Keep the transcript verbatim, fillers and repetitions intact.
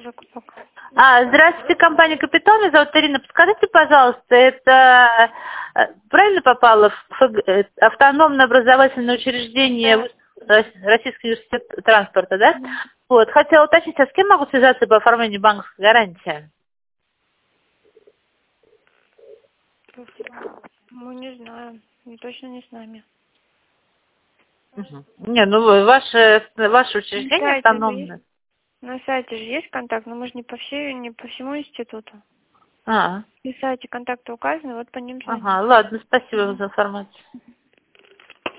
закупок. А, здравствуйте, компания «Капитал». Меня зовут Ирина. Подскажите, пожалуйста, это э, правильно попало в ФГ, э, автономное образовательное учреждение Да. Российский университет транспорта, да? Мгм. Вот, хотела уточнить, а с кем могу связаться по оформлению банковской гарантии? Мы не знаем. Не, точно не с нами. Мгм. Не, ну вы- ваше, ваше На учреждение сайте же есть. автономное. На сайте же есть контакт, но мы же не по всей, не по всему институту. А, На сайте контакты указаны, вот по ним звоните. ага, ладно, спасибо Мгм. за информацию.